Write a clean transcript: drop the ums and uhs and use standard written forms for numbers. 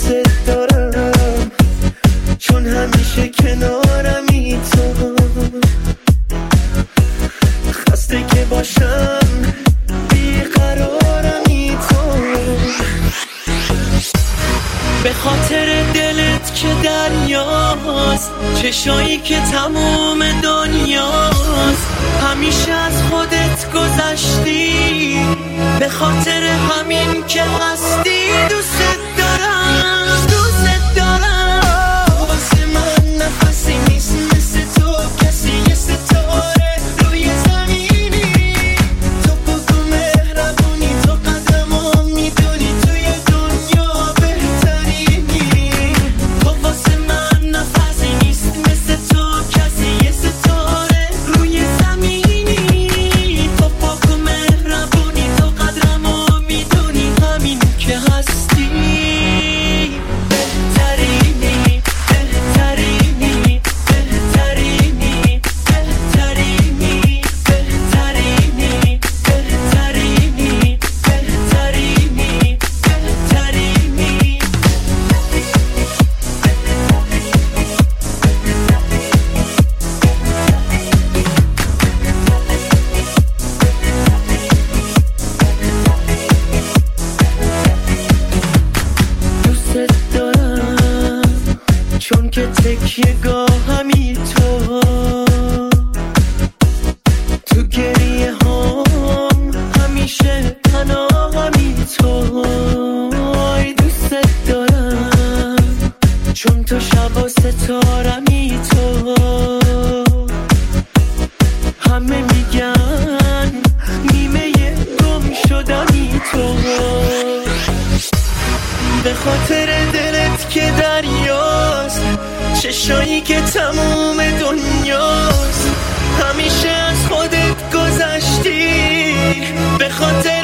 دوست دارم چون همیشه کنارمی تو، خسته که باشم بیقرارمی تو، به خاطر دلت که دریاست، چشایی که تموم دنیاست، همیشه از خودت گذشتی، به خاطر همین که هستی دوست دارم، دوست دارم. واسه من نفسی نیست مثل تو کسی، یه ستاره روی زمینی، تو بگو مهربونی، تو قدرمو میدونی، توی دنیا بهترینی. تو واسه من نفسی نیست مثل تو کسی، یه ستاره روی زمینی، تو بگو مهربونی، تو قدرمو میدونی، همین که هستی بهترینی، بهترینی، بهترینی، بهترینی، بهترینی، بهترینی، بهترینی، بهترینی. دوست دارم چون که تکیه گاهمی تو، تو گریه هم همیشه پناهمی تو. ای دوست دارم چون تو شب و ستارمی تو، همه میگن نیمه گم شدنی تو، به خاطر دلت که دریاست، چشایی که تموم دنیاست، همیشه از خودت گذشتی، به خاطر